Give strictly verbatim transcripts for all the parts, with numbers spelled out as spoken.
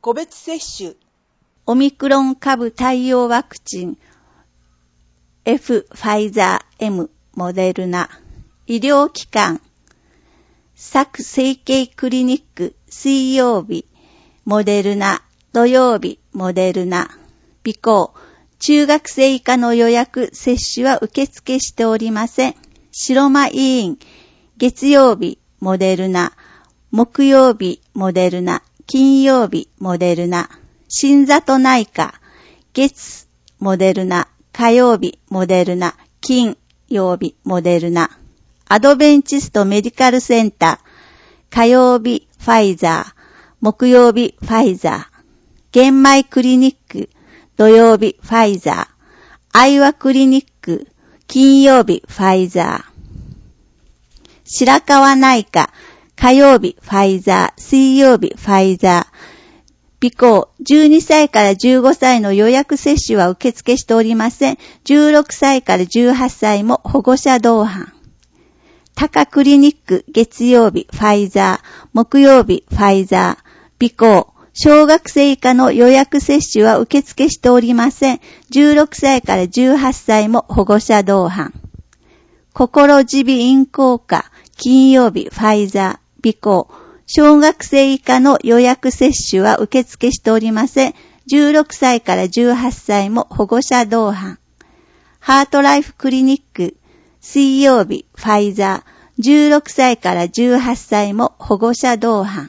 個別接種。 オミクロン株対応ワクチン F ファイザー M モデルナ。医療機関サク整形クリニック水曜日モデルナ、土曜日モデルナ。備考中学生以下の予約接種は受付しておりません。白間委員月曜日モデルナ、木曜日モデルナ、金曜日モデルナ。新里内科月モデルナ、火曜日モデルナ、金曜日モデルナ。アドベンチストメディカルセンター火曜日ファイザー、木曜日ファイザー。玄米クリニック土曜日ファイザー。アイワクリニック金曜日ファイザー。白川内科火曜日ファイザー、水曜日ファイザー。備考じゅうにさいからじゅうごさいの予約接種は受付しておりません。じゅうろくさいからじゅうはっさいも保護者同伴。タカクリニック月曜日ファイザー、木曜日ファイザー。備考小学生以下の予約接種は受付しておりません。じゅうろくさいからじゅうはっさいも保護者同伴。心耳鼻咽喉科金曜日ファイザー。備考小学生以下の予約接種は受付しておりません。じゅうろくさいからじゅうはっさいも保護者同伴。ハートライフクリニック水曜日ファイザー。じゅうろくさいからじゅうはっさいも保護者同伴。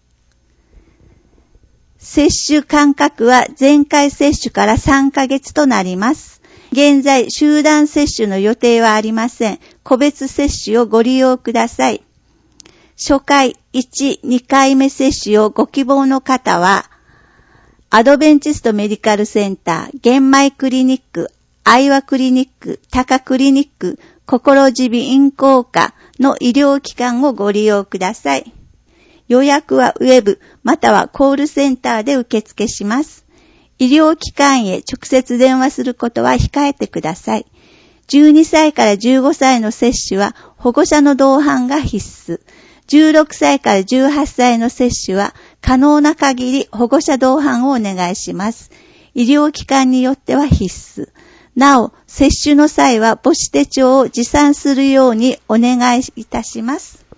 接種間隔は前回接種からさんかげつとなります。現在集団接種の予定はありません。個別接種をご利用ください。初回いち、にかいめ接種をご希望の方は、アドベンチストメディカルセンター、玄米クリニック、アイワクリニック、タカクリニック、心耳鼻咽喉科の医療機関をご利用ください。予約はウェブまたはコールセンターで受付します。医療機関へ直接電話することは控えてください。じゅうにさいからじゅうごさいの接種は保護者の同伴が必須。じゅうろくさいからじゅうはっさいの接種は可能な限り保護者同伴をお願いします。医療機関によっては必須。なお、接種の際は母子手帳を持参するようにお願いいたします。